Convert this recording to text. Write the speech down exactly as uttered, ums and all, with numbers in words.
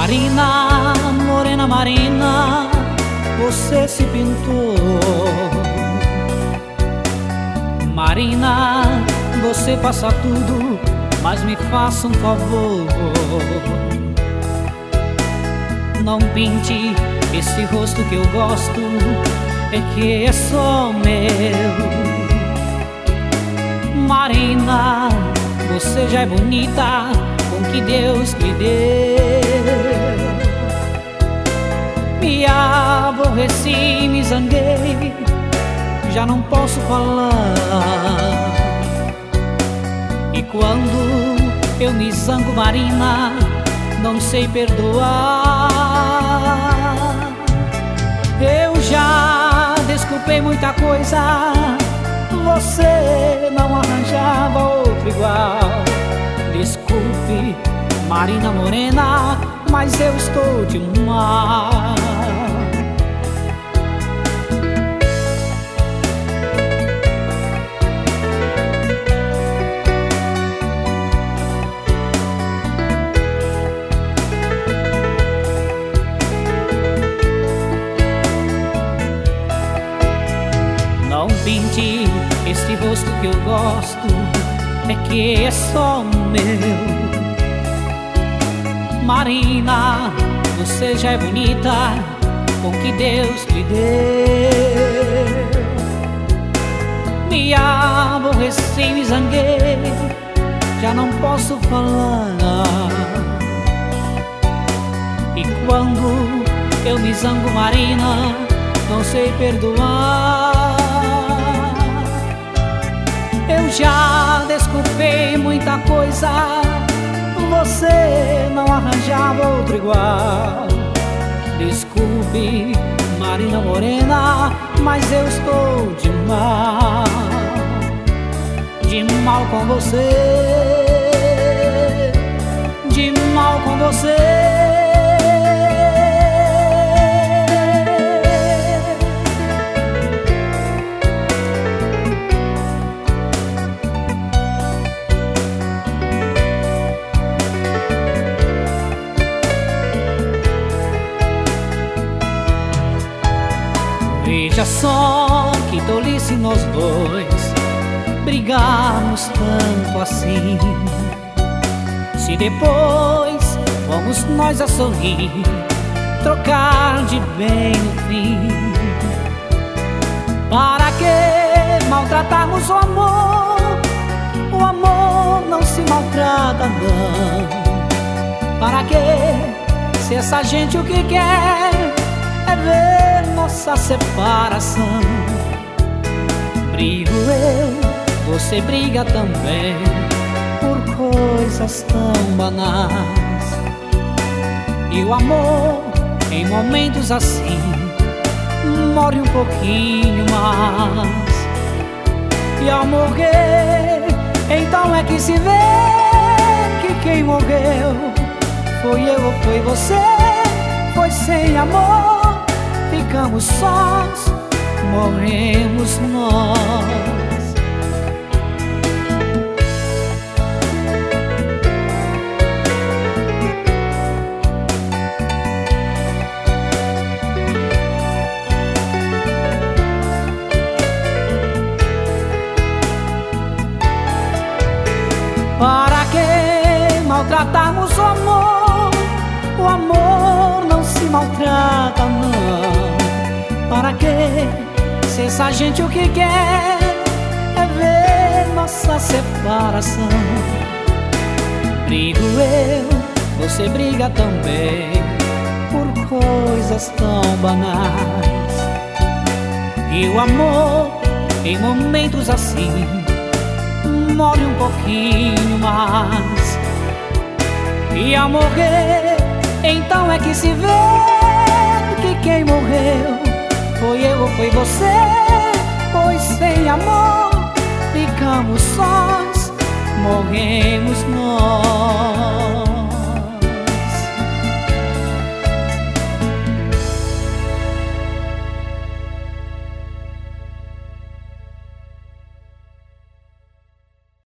Marina, morena Marina, você se pintou. Marina, você faça tudo, mas me faça um favor. Não pinte esse rosto que eu gosto, é que é só meu. Marina, você já é bonita com o que Deus lhe deu. Me aborreci, me zanguei, já não posso falar. E quando eu me zango, Marina, não sei perdoar. Eu já desculpei muita coisa, você não arranjava outro igual. Desculpe, Marina morena, mas eu estou de mal. Não pinte este rosto que eu gosto, é que é só meu. Marina, você já é bonita com o que Deus lhe deu. Me aborreci, me zanguei, já não posso falar. E quando eu me zango, Marina, não sei perdoar. Eu já desculpei muita coisa, você não arranjava outro igual. Desculpe, Marina morena, mas eu estou de mal. De mal com você, de mal com você. Veja só que tolice nós dois brigarmos tanto assim. Se depois vamos nós a sorrir, trocar de bem no fim. Para que maltratarmos o amor? O amor não se maltrata não. Para que, se essa gente o que quer é ver nossa separação? Brigo eu, você briga também, por coisas tão banais. E o amor, em momentos assim, morre um pouquinho mais. E ao morrer, então é que se vê que quem morreu foi eu ou foi você. Foi sem amor, ficamos sós, morremos nós. Para que maltratarmos o amor? O amor não se maltrata não. Para que, se essa gente o que quer é ver nossa separação? Brigo eu, você briga também, por coisas tão banais. E o amor, em momentos assim, morre um pouquinho mais. E ao morrer, então é que se vê que quem morreu foi eu ou foi você. Pois sem amor ficamos sós, morremos nós.